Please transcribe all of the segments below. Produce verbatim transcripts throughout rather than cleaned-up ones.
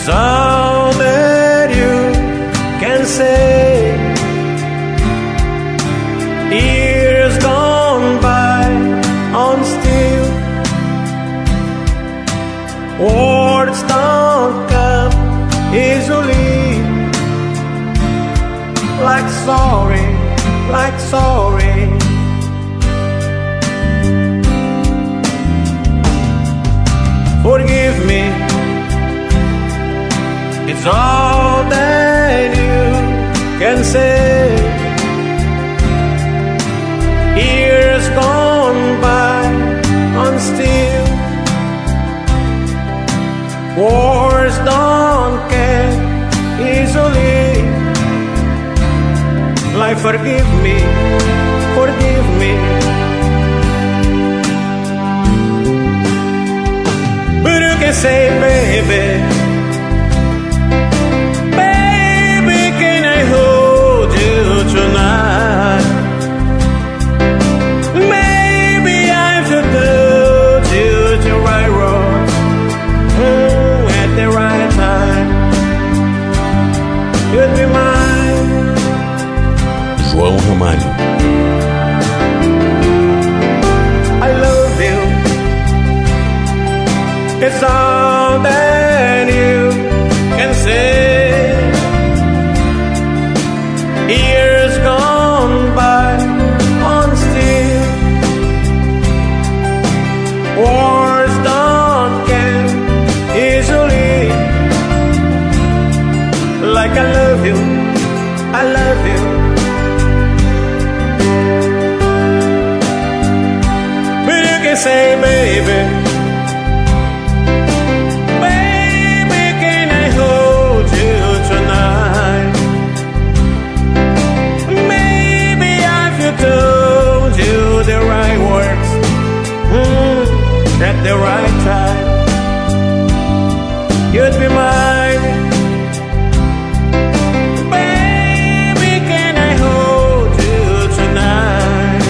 It's all that you can say. Years gone by on still, words don't come easily. Like sorry, like sorry. Forgive me, it's all that you can say. Years gone by on still, wars don't care easily. Like forgive me, forgive me. But you can say, baby, baby, can I hold you tonight? Maybe I've told you the right road, mm, at the right time. You'd be mine. João Ramalho. I love you. It's all that you can say. Years gone by on still, wars don't end easily. Like I love you, I love you. But you can say, baby, baby, can I hold you tonight? Maybe I've told you the right words, mm, at the right time. You'd be mine. Baby, can I hold you tonight?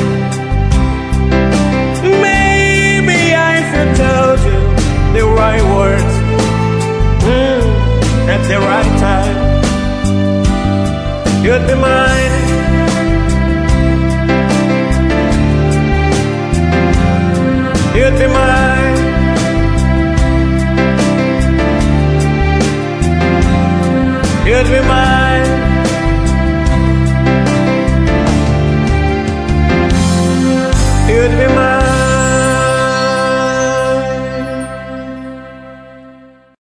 Maybe I've told you the right words, mm, at the right time. You'd be mine. You'd be mine. You'd be mine.